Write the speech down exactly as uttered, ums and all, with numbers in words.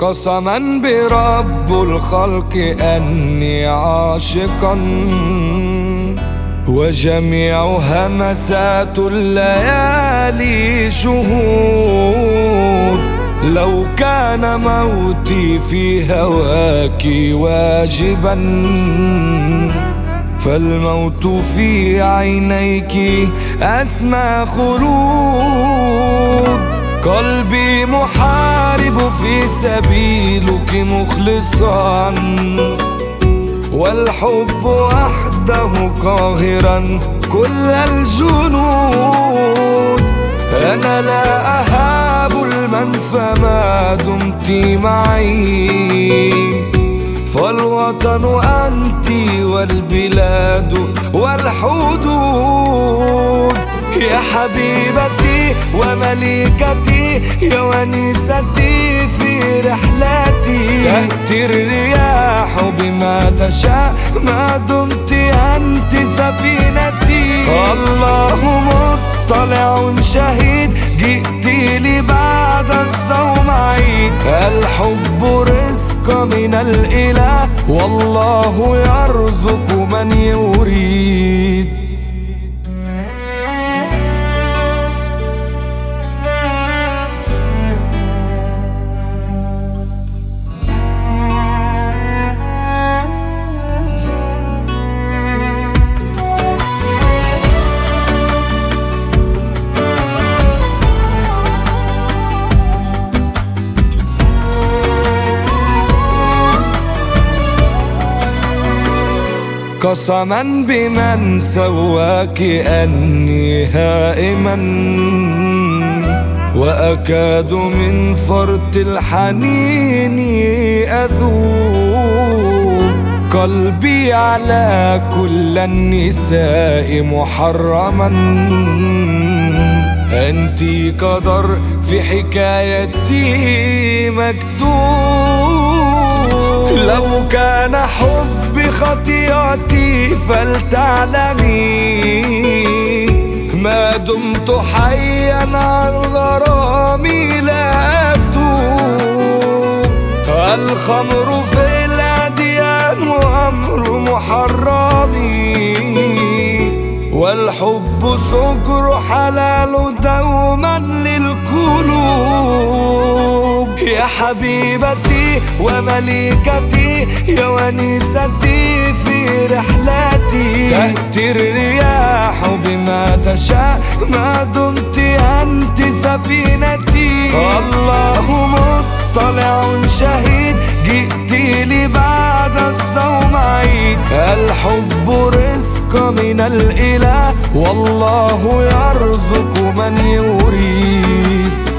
قسما برب الخلق أني عاشقا، وجميع همسات الليالي شهود. لو كان موتي في هواك واجبا، فالموت في عينيك أسمى خلود. قلبي محارب في سبيلك مخلصا، والحب وحده قاهرا كل الجنود. أنا لا أهاب المنفى ما دمت معي، فالوطن أنت والبلاد والحدود. يا حبيبتي ومليكتي يا ونيستي في رحلتي، تأتي الرياح بما تشاء ما دمت أنت سفينتي. الله مطلع شهيد جئت لي بعد الصوم عيد. الحب رزق من الإله والله يرزق من يريد. قسما بمن سواك أني هائما، وأكاد من فرط الحنين أذوب. قلبي على كل النساء محرما، أنت قدر في حكايتي مكتوب. لو كان حبي خطيئتي فلتعلمي، ما دمت حيا عن غرامي لا أتوب. الخمر في الأديان وأمر محرم، والحب سكر حلال دوما للقلوب. يا حبيبتي ومليكتي يا ونيستي في رحلتي، تأتي الرياح بما تشاء ما دمت أنت سفينتي. الله مطلع شهيد جئت لي بعد الصوم عيد. الحب رزق من الإله والله يرزق من يريد.